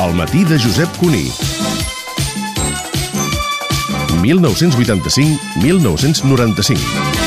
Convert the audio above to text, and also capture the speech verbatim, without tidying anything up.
El matí de Josep Cuní. mil nou-cents vuitanta-cinc a mil nou-cents noranta-cinc.